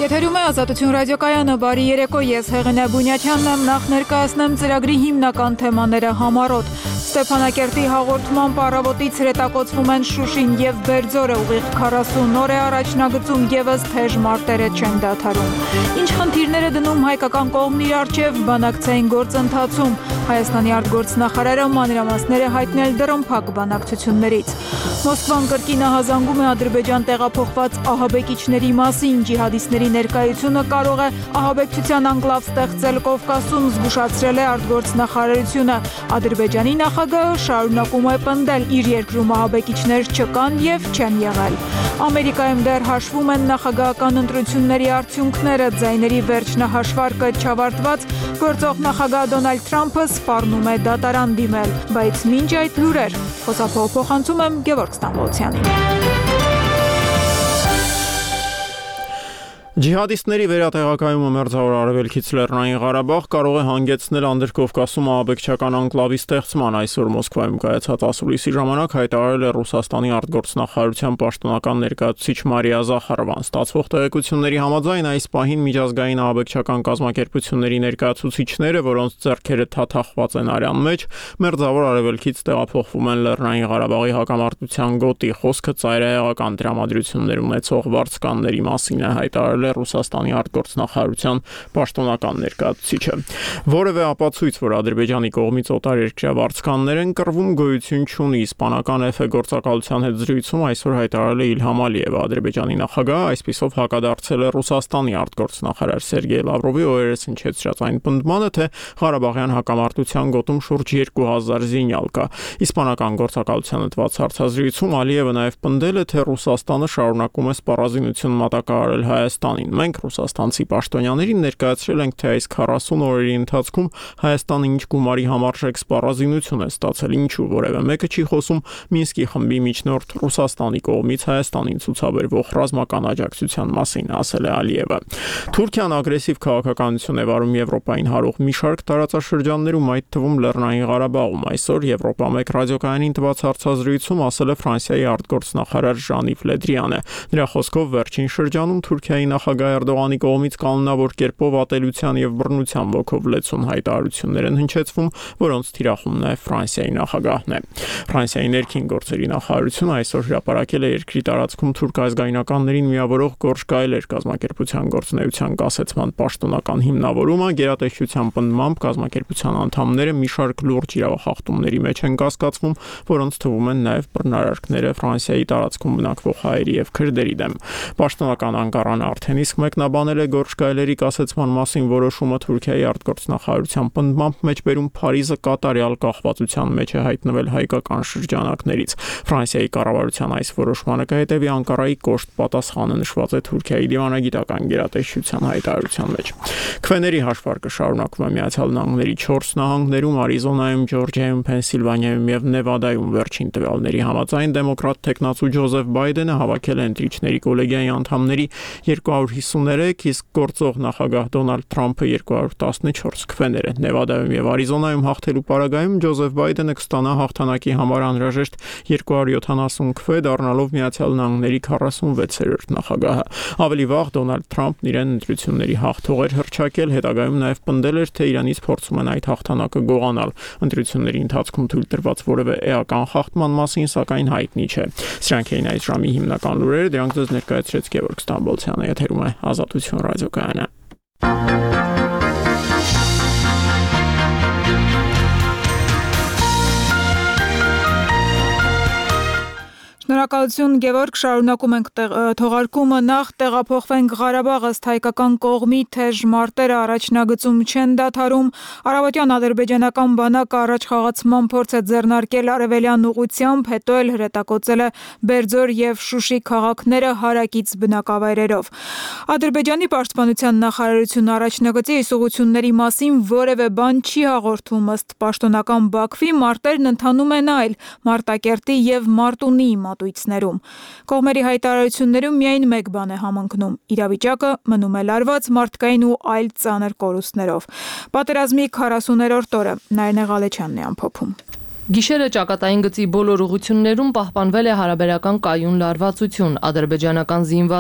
Եթերում է Ազատություն ռադիոկայանը, բարի երեկո, ես Հեղինե Բունյաթյանն եմ, նախ ներկայացնեմ ծրագրի հիմնական թեմաները համառոտ։ Ստեփանակերտի հաղորդման առավոտից հրետակոծվում են Շուշին եւ Բերձորը, ուղիղ 40 օր է առաջնագծում եւս թեժ մարտերը չեն դադարում։ Ինչ խնդիրներ է դնում հայկական կողմն իր առջև բանակցային գործընթացում։ Հայաստանի արտգործնախարարը մանրամասները հայտնել դռնփակ բանակցություններից։ Մոսկվան կրկին ահազանգում է Ադրբեջան տեղափոխված ահաբեկիչների մասին, ջիհադիստների ներկայությունը կարող է ահաբեկչության անկլավ ստեղծել Կովկասում, զգուշացրել է արտգործնախարարությունը։ Ադրբեջանի նախագահը շարունակում է պնդել, իր երկրում ահաբեկիչներ չկան եւ չեն եղել։ Ամերիկայում դեռ հաշվում են նախագահական ընտրությունների արդյունքները, ձայների վերջնահաշվարկը չավարտված, գործող նախագահ Դոնալդ Թրամփը սպառնում է դատարան դիմել, բայց մինչ այդ լուրեր, փոխանցում եմ Գևորգ Ստամբոլցյանին։ Ջիհադիստների վերատեղակայումը Մերձավոր Արևելքից Լեռնային Ղարաբաղ կարող է հանգեցնել Անդրկովկասում ահաբեկչական անկլավի ստեղծման, այսօր Մոսկվայում կայացած ասուլիսի ժամանակ հայտարարել է Ռուսաստանի արտգործնախարարության պաշտոնական ներկայացուցիչ Մարիա Զախարովան։ Ստացվող տեղեկությունների համաձայն այս պահին միջազգային ահաբեկչական կազմակերպությունների ներկայացուցիչները, որոնց ձեռքերը թաթախված են արյան մեջ, Մերձավոր Արևելքից տեղափոխվում են Լեռնային Ղարաբաղի հակամարտության գոտի։ Խոսքը ծայրահեղական դրամատրություններ ունեցող վարձկանների մասին է հայտարարել Ռուսաստանի արտգործնախարարության պաշտոնական ներկայացուցիչը։ Որևէ ապացույց, որ Ադրբեջանի կողմից օտարերկրյա վարձկաններ են կռվում, գոյություն չունի։ Իսպանական ԷՖ գործակալության հետ զրույցում այսօր հայտարարել է Իլհամ Ալիևը, Ադրբեջանի նախագահը այսպիսով հակադարձել է Ռուսաստանի արտգործնախարար Սերգեյ Լավրովի օրերս հնչեցրած այն պնդմանը, թե Ղարաբաղյան հակամարտության գոտում շուրջ 2000 զինյալ կա։ Իսպանական գործակալությանը տված հարցազրույցում Ալիևը նաև պնդել է, թե Ռուսաստանը շարունակում է սպառազինություն մատակարարել Հայաստանին։ Մենք ռուսաստանցի պաշտոնյաներին ներկայացրել ենք, թե այս 40 օրերի ընթացքում Հայաստանը ինչ գումարի համարժեք սպառազինություն է ստացել, ինչու որևէ մեկը չի խոսում Մինսկի խմբի միջնորդ Ռուսաստանի կողմից Հայաստանին ցուցաբերվող ռազմական աջակցության մասին, ասել է Ալիևը։ Թուրքիան ագրեսիվ քաղաքականություն է վարում Եվրոպային հարող մի շարք տարածաշրջաններում, այդ թվում Լեռնային Ղարաբաղում։ Այսօր Եվրոպա 1 ռադիոկայանին տված հարցազրույցում ասել է Ֆրանսիայի արտգործնախարար Ժան-Իվ Լե Դրիանը։ Նրա խոսքով վերջին շրջանում Թուրքիայի նախագահ Էրդողանի կողմից կանոնավոր կերպով ատելության եւ բռնության ոգով լեցուն հայտարարություններ են հնչեցվում, որոնց թիրախում նաեւ Ֆրանսիայի նախագահն է։ Ֆրանսիայի ներքին գործերի նախարարությունը այսօր հրապարակել է երկրի տարածքում թուրք ազգայնականներին միավորող գորշ գայլեր կազմակերպության գործունեության կասեցման պաշտոնական հիմնավորումը, գերատեսչության պնդմամբ կազմակերպության անդամները մի շարք լուրջ իրավախախտումների մեջ են կասկածվում, որոնց թվում են նաեւ բռնարարքները Ֆրանսիայի տարածքում բնակվող հայերի եւ քրդերի դեմ։ Պաշտոնական Անկարան արդեն իսկ մեկնաբանել է գորշ գայլերի կասեցման մասին որոշումը Թուրքիայի արտգործնախարարության պնդմամբ մեջբերում Փարիզը կատարյալ կախվածության մեջ է հայտնվել հայկական շրջանակներից։ Ֆրանսիայի կառավարության այս որոշմանը կհետևի Անկարայի կոշտ պատասխանը, նշված է Թուրքիայի դիվանագիտական գերատեսչության հայտարարության մեջ։ Քվեների հաշվարկը շարունակվում է Միացյալ Նահանգների 4 նահանգներում, Արիզոնայում, Ջորջիայում, Փենսիլվանիայում եւ Նևադայում վերջին տվյալների համաձայն դեմոկրատ տեխնացու Ջոզեֆ Բայդենը հավաքել է ընտրիչների կոլեգիայի անդամների 253, իսկ գործող նախագահ Դոնալդ Թրամփը 214 քվեները։ Նևադայում եւ Արիզոնայում հաղթելու պարագայում Ջոզեֆ Բայդենը կստանա հաղթանակի համար անհրաժեշտ 270 քվե, դառնալով Միացյալ Նահանգների 46-րդ նախագահը։ Ավելի վաղ Դոնալդ Թրամփն իրեն ընտրությունների հաղթող էր հռչակել, հետագայում նաեւ պնդել էր, թե Իրանից փորձում են այդ հաղթանակը գողանալ։ Ընտրությունների ընթացքում թույլ տրված որևէ էական խախտման մասին, սակայն հայտնի չէ։ Սրանք էին այս ժամի հիմնական լուրերը, դրանք ձեզ ներկայացրեց Գևորգ Ստամբոլցյանը, եթերում է Ազատություն ռադիոկայանը։ Շնորհակալություն Գևորգ, շարունակում ենք թողարկումը, նախ տեղափոխվենք Ղարաբաղ, ըստ հայկական կողմի թեժ մարտերը առաջնագծում չեն դադարում։ Առավոտյան ադրբեջանական բանակը առաջխաղացման փորձ է ձեռնարկել արևելյան ուղությամբ, հետո էլ հրետակոծել է Բերձոր եւ Շուշի քաղաքները հարակից բնակավայրերով։ Ադրբեջանի պաշտպանության նախարարությունը առաջնագծի այս ուղղությունների մասին որևէ բան չի հաղորդում, ըստ պաշտոնական Բաքվի մարտերն ընթանում են այլ Մարտակերտի եւ Մարտունի մատույցներում։ Կողմերի հայտարարություններում միայն մեկ բան է համընկնում՝ իրավիճակը մնում է լարված մարդկային ու այլ ծանր կորուստներով։ Պատերազմի 40-րդ օրը Նայիրնե Ղալեչյանն է ամփոփում։ Գիշերը ճակատային գծի բոլոր ուղղություններում պահպանվել է հարաբերական կայուն լարվածություն։ Ադրբեջանական զինված